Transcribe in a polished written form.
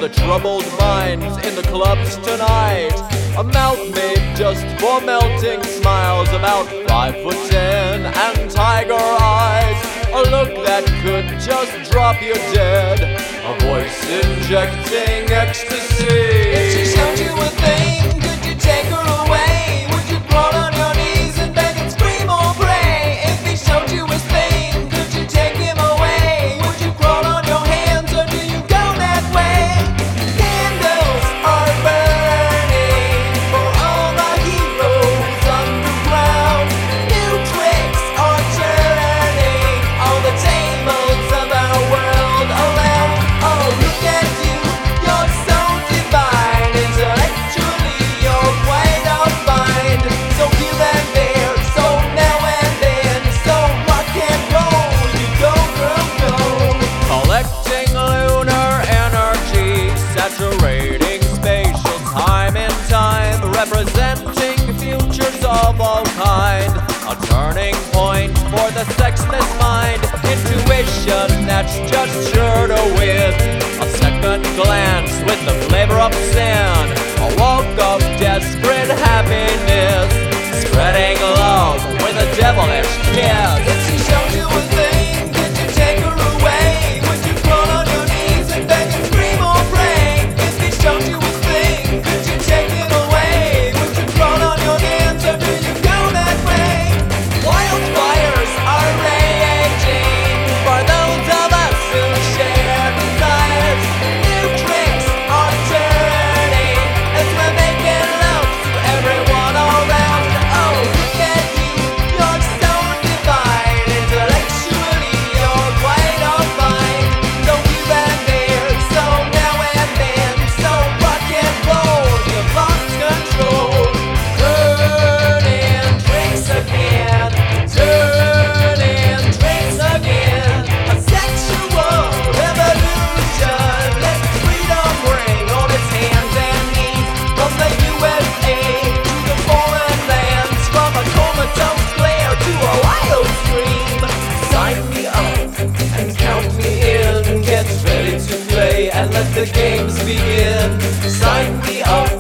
the troubled minds in the clubs tonight. A mouth made just for melting smiles, about 5'10" and tiger eyes. A look that could just drop you dead, a voice injecting ecstasy. If she showed you a thing, could you take her away? Would you crawl on your knees and beg and scream or pray? If he showed you a thing, could you take him away? Would you crawl on your hands or do you go that way? Candles are burning for all the heroes underground. New tricks are turning all the tables of our world around. Oh, look at you, you're so divine. Intellectually, you're quite a mind. So here and there, so now and then, so rock and roll, you go, girl, go. Collecting lunar energy, saturating spatial time in time, representing futures of all kind. A turning point for the sexless mind, intuition that's just sure to win. A second glance with the flavor of sin, a walk of desperate happiness, spreading love with a devilish kiss. If she showed you a thing, could you take her away? Would you crawl on your knees and beg and scream or pray? If he showed you a thing, could you take him away? Would you crawl on your hands or do you go that way? Wildfires are raging for those of us who share desires. New tricks are turning as we're making love to everyone around. Oh, look at you, you're so divine. Intellectually, you're quite a mind. So here and there, so now and then, so rock and roll, you've lost control. Turning tricks again, turning tricks again. A sexual revolution. Let freedom ring on its hands and knees. From the USA to the foreign lands, from a comatose glare to a wild scream. Sign me up and count me in. Get ready to play and let the games begin. Sign me up